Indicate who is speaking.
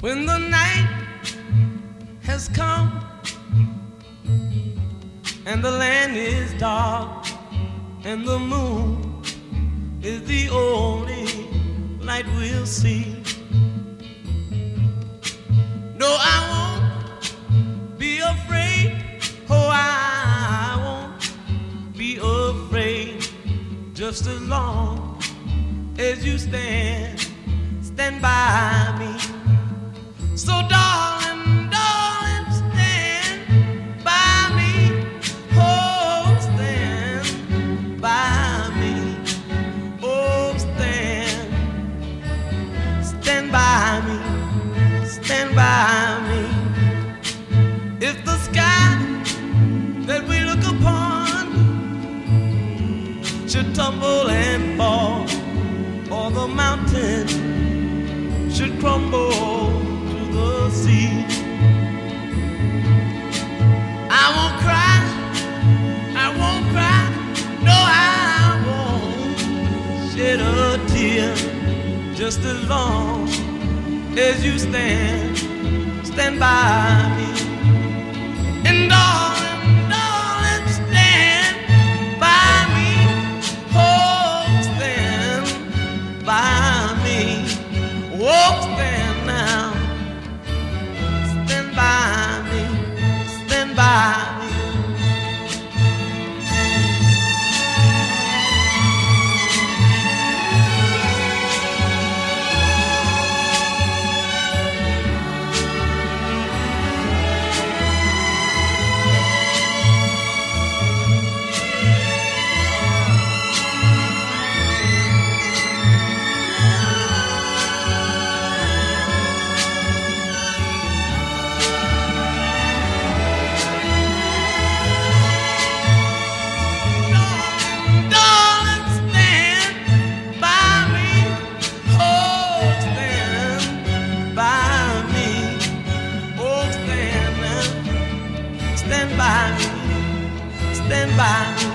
Speaker 1: When the night has come and the land is dark and the moon is the only light we'll see. No, I won't be afraid. Oh, I won't be afraid. Just as long as you stand by me. So darling, darling, stand by me. Oh, stand by me. Oh, stand by me. Stand by me. If the sky that we look upon should tumble and fall, or the mountain should crumble to the sea, I won't cry, I won't cry, no, I won't shed a tear. Just as long as you stand by me. And darling, darling, stand by me. Oh, stand by me. Oh, stand now. Stand by me. Stand by me. Stand by me, stand by me.